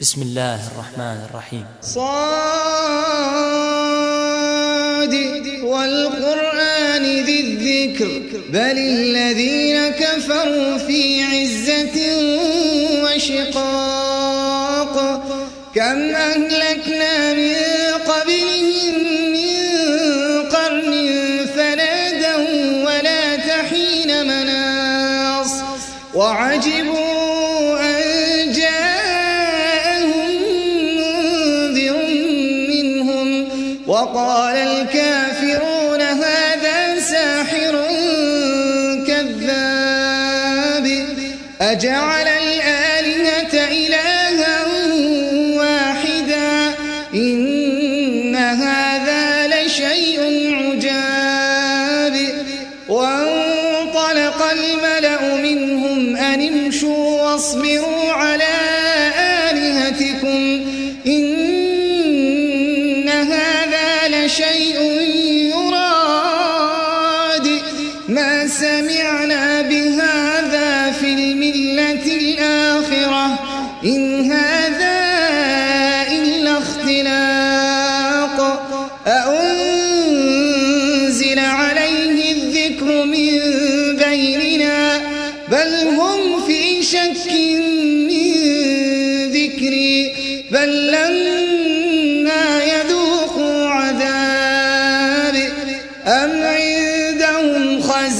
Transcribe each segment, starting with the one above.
بسم الله الرحمن الرحيم. صاد والقرآن ذي الذكر بل الذين كفروا في عزة وشقاق كم أهلكنا من قبلهم من قرن فنادوا ولا تحين مناص وعجبوا أن جاءهم منذر منهم وقال الكافرون هذا ساحر كذاب أجعل الآلهة إلها واحدا إن هذا لشيء عجاب وانطلق الملأ منهم أن امشوا واصبروا على آلهتكم إن هذا لشيء يراد ما سمعنا بهذا في الملة الآخرة إن هذا إلا اختلاق أأنزل عليه الذكر من بيننا بل هم في شك من ذكري بل لما يذوقوا عذاب أم عندهم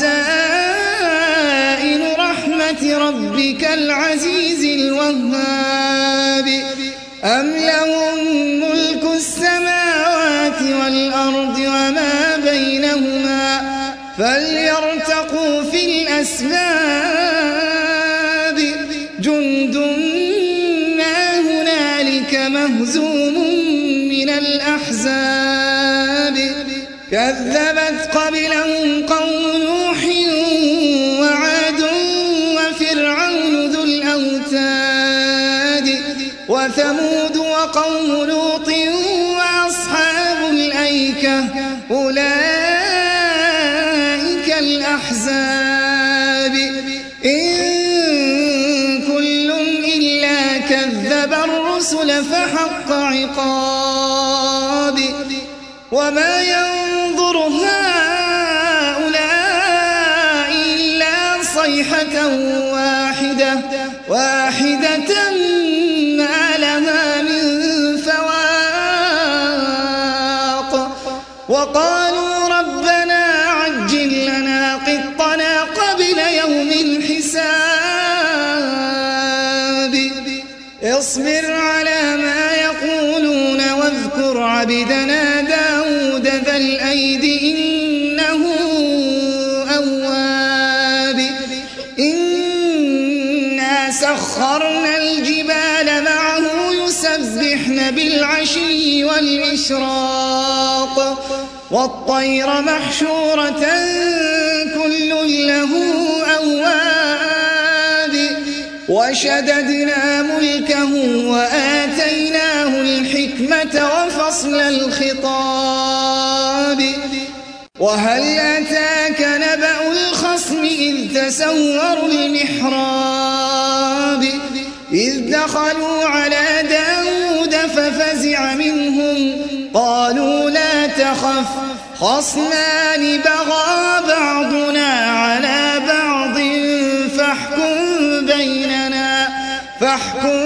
خزائن رحمة ربك العزيز الوهاب أم لهم ملك السماوات والأرض وما بينهما فليرتقوا في الأسباب جند ما هنالك مهزوم من الأحزاب كذبت قبلهم قوم نوح وعاد وفرعون ذو الأوتاد وثمود وقوم لوط وأصحاب الأيكة أولئك الأحزاب إن كل إلا كذب الرسل فحق عقاب وما ينظر هؤلاء إلا صيحة واحدة ما لها من فواق وقالوا ربنا عجل لنا قطنا قبل يوم الحساب اصبر على ما يقولون واذكر عبدنا داود ذا الأيد إنه أواب إنا سخرنا الجبال معه يسبحن بالعشي والإشراق والطير محشورة كل له أواب وشددنا ملكه وآتيناه الحكمة وفصل الخطاب وهل أتاك نبأ الخصم إذ تسوروا المحراب إذ دخلوا على داود ففزع منهم قالوا لا تخف خصمان بغى بعضنا على بعض فاحكم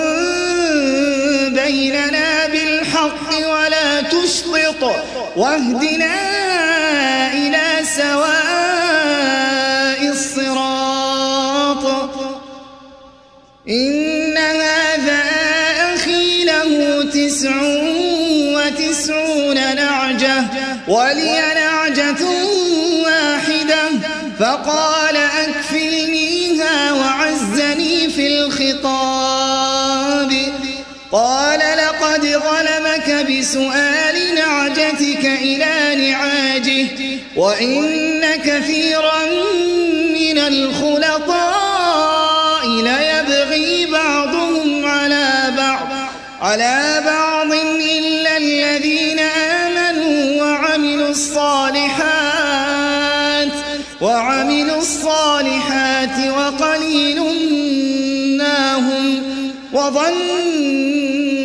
بيننا بالحق ولا تشطط واهدنا إلى سواء الصراط إن هذا أخي له 99 نعجة ولي نعجة واحدة فقال أكفلنيها وعزني في الخطاب قال لقد ظلمك بسؤال نعجتك إلى نعاجه وإن كثيرا من الخلطاء ليبغي بعضهم على بعض إلا الذين آمنوا وعملوا الصالحات وقليل ما هم وظن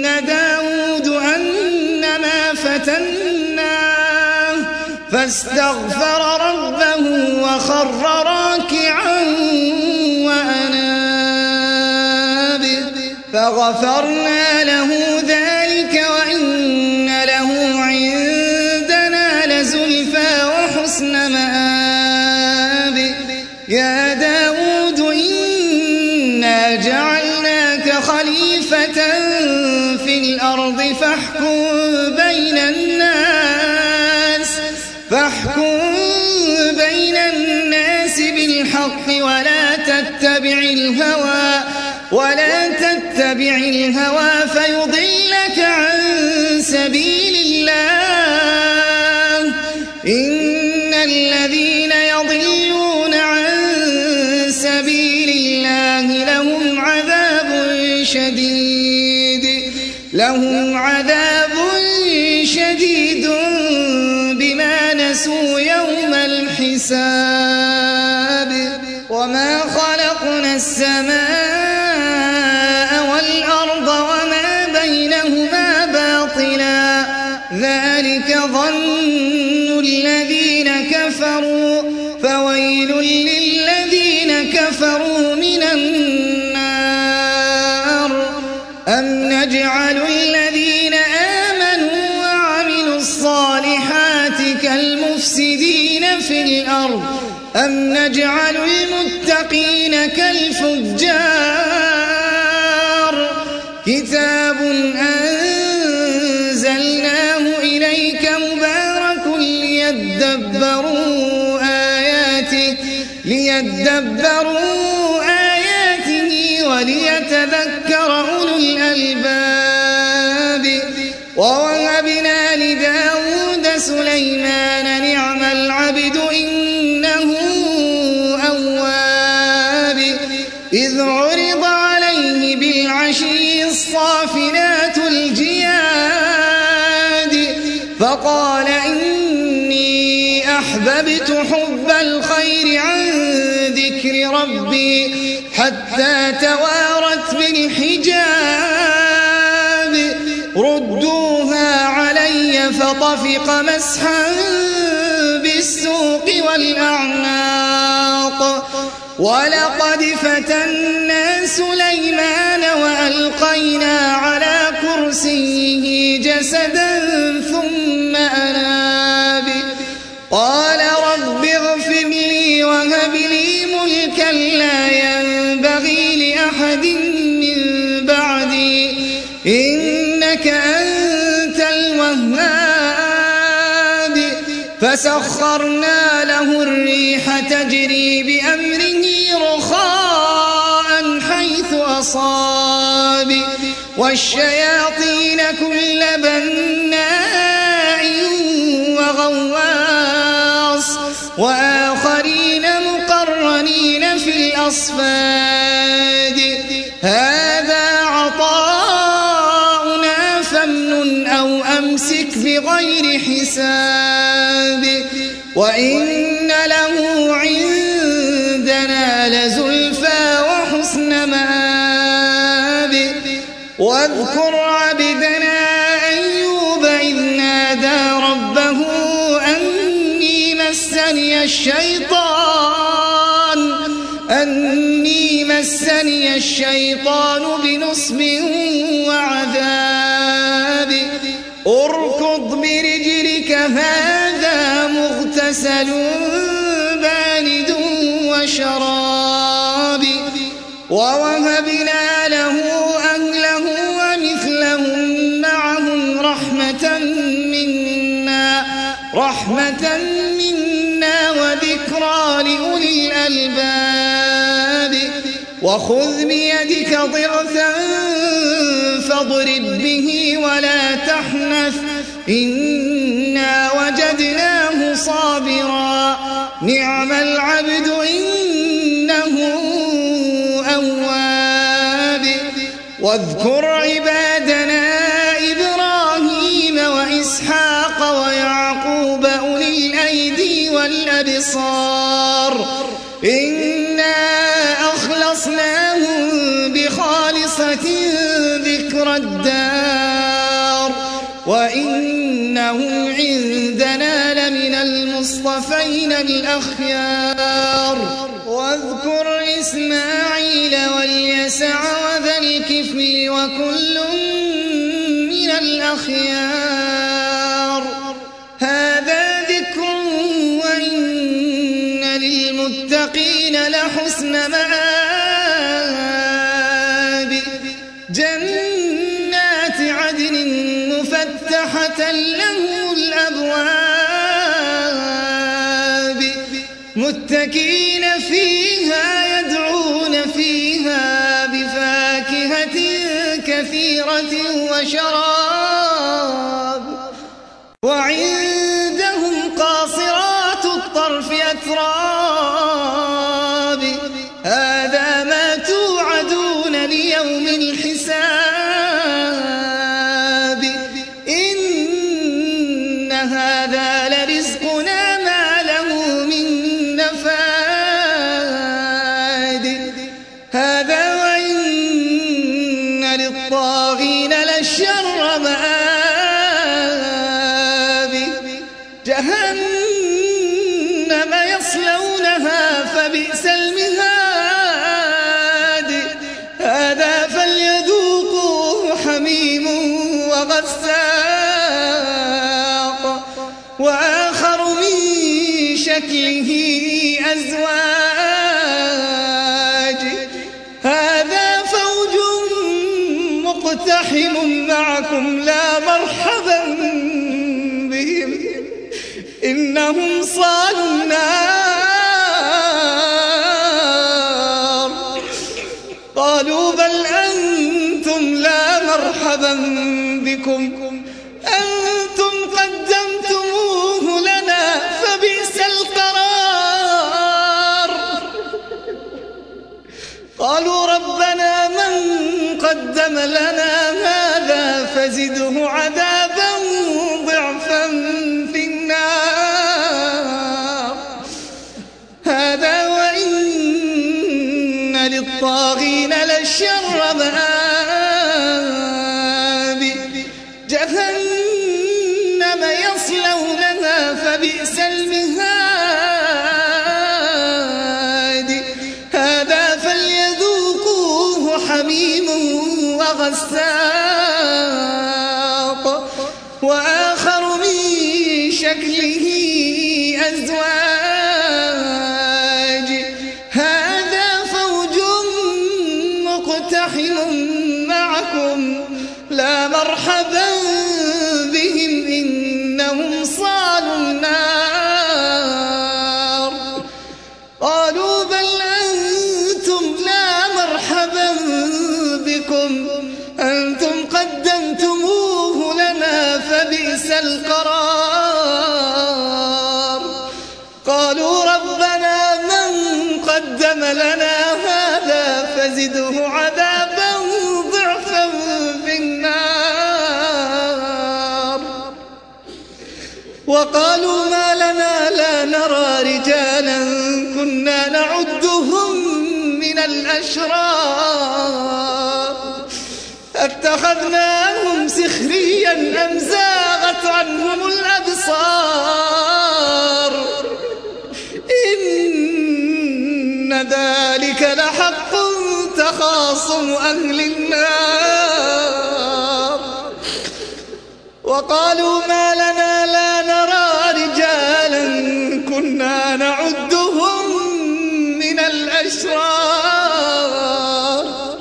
فاستغفر ربه وخر راكعا وأناب فغفرنا له ذلك وإن له عندنا لزلفى وحسن مآب يا داود إنا جعلناك خليفة في الأرض فاحكم بين الناس بالحق ولا تتبع الهوى فيضلك عن سبيل الله إن الذين يضلون عن سبيل الله لهم عذاب شديد بما نسوا يوم الحساب وما خلقنا السماء والأرض وما بينهما باطلا ذلك ظن الذين كفروا فويل للذين كفروا من النار أم نجعل الذين آمنوا وعملوا الصالحات كالمفسدين في الأرض أم نجعل المتقين كالفجار كتاب أنزلناه إليك مبارك ليدبروا آياته وليتذكر أولو الألباب ووهبنا لداود سليمان نعم العبد إنه أواب إذ عرض عليه بالعشي الصافنات الجياد فقال إني أحببت حب الخير عن ذكر ربي حتى توارت بالحجاب ردوها علي فطفق مسحا بالسوق والأعناق ولقد فتنا سليمان وألقينا على كرسيه جسدا ثم أناب قال رب اغفر لي وهب لي ملكا لا ينبغي لأحد من بعدي إنك أنت الوهاب فسخرنا له الريح تجري بأمره رخاء حيث أصاب والشياطين كل بناء وغواص وآخرين مقرنين في الأصفاد هذا عطاؤنا فامنن أو أمسك بغير حساب وإن له عندنا لزلفى وحسن مآب واذكر عبدنا أيوب إذ نادى ربه أني مسني الشيطان بنصب وعذاب اركض برجلك هذا مغتسل بارد وشراب ووهبنا له أهله ومثلهم معهم رحمة منا وذكرى لأولي الألباب وخذ بيدك ضغثا فاضرب به ولا تحنث إنا وجدناه صابرا نعم العبد إنه أواب واذكر عبادنا إبراهيم وإسحاق ويعقوب أولي الأيدي والأبصار إنا أخلصناهم بخالصة ذكر الدار وإنهم عندنا لمن المصطفين الأخيار واذكر إسماعيل واليسع وذا الكفل وكل من الأخيار هذا ذكر وإن للمتقين لحسن مآب جنات عدن مفتحة لهم الأبواب متكئين فيها يدعون فيها بفاكهة كثيرة وشراب وعندهم قاصرات الطرف أتراب هذا ما توعدون ليوم الحساب إن هذا لرزقنا ما له من نفاد هذا وإن للطاغين لشر مآب جهنم يصلونها فبئس المهاد هذا فليذوقوه حميم وغساق وآخر من شكله أزواج هذا فوج مقتحم معكم لا مرحبا بهم إنهم صالوا النار قالوا بل أنتم لا مرحبا بكم أنتم قدمتموه لنا فبئس القرار قالوا ربنا من قدم لنا هذا فزده عذابا ضعفا في النار هذا وإن للطاغين لشر مآب جهنم يصلونها فبئس المهاد هذا فليذوقوه حميم وغساق وآخر من شكله أزواج هذا فوج مقتحم معكم لا مرحبا بهم إنهم صالوا النار قالوا بل أنتم لا مرحبا بكم أنتم قدمتموه لنا فبئس القرار قالوا ربنا من قدم لنا هذا فزده عذابا ضعفا في النار وقالوا ما لنا لا نرى رجالا كنا نعدهم من الأشرار اتخذناهم سخريا أم زاغت عنهم الأبصار إن ذلك لحق تخاصم أهل النار وقالوا ما لنا لا نرى رجالا كنا نعدهم من الأشرار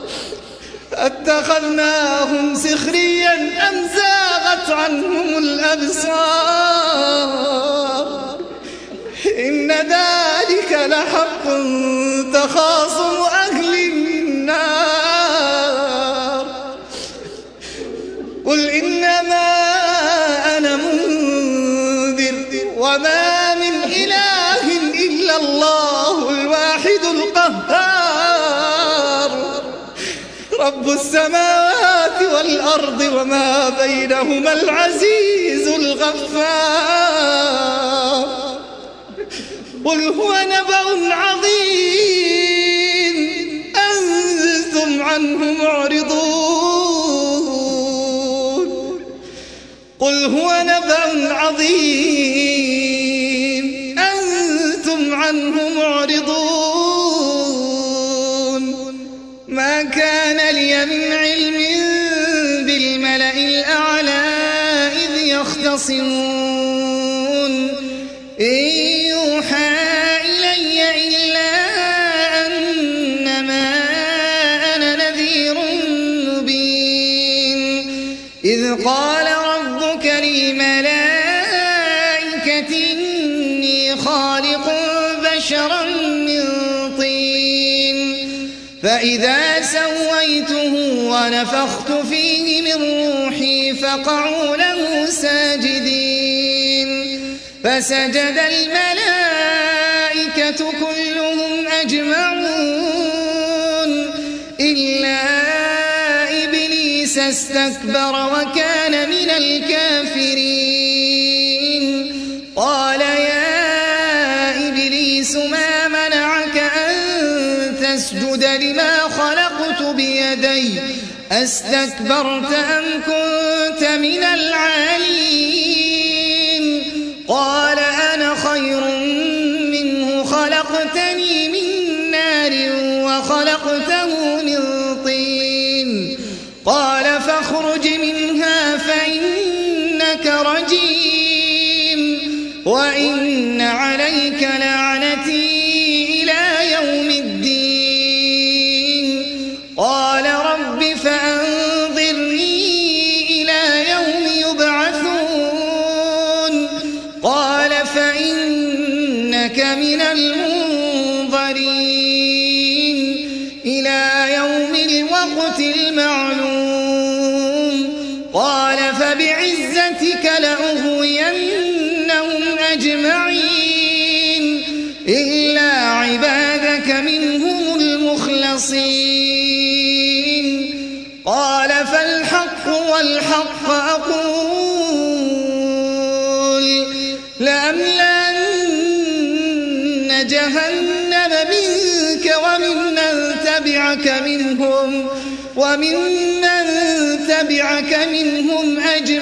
اتخذناهم سخريا أم زاغت عنهم الأبصار إن ذلك لحق تخاصم أهل النار قل إنما أنا منذر وما من إله إلا الله الواحد القهار رب السماوات والأرض وما بينهما العزيز الغفار قل هو نبأ عظيم أنتم عنه معرضون قل هو نبأ عظيم أنتم عنه معرضون ما كان لي من علم بالملأ الأعلى إذ يختصمون إن يوحى إلي إلا أنما أنا نذير مبين إذ قال ربك للملائكة إني خالق بشرا من طين فإذا سويته ونفخت فيه من روحي فقعوا له ساجدين فسجد الملائكة كلهم أجمعون إلا إبليس استكبر وكان من الكافرين قال يا إبليس ما منعك أن تسجد لما خلقت بيدي أستكبرت أم كنت من العالين قال أنا خير منه خلقتني من نار وخلقته من طين قال فاخرج منها فإنك رجيم وإن عليك لعنتي إلى يوم الدين قال رب فأنظرني إلى يوم يبعثون قال فإنك من المنظرين إلى يوم الوقت المعلوم قال فبعزتك لأغوينهم أجمعين إلا عبادك منهم المخلصين قال فالحق والحق أقول لأملأن جهنم منك ومن تبعك منهم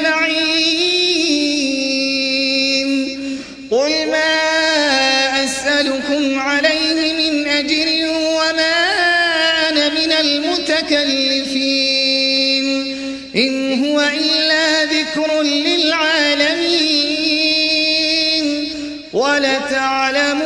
أجمعين قل ما أسألكم عليه من أجر وما أنا من المتكلفين إن هو إلا ذكر للعالمين ولتعلمون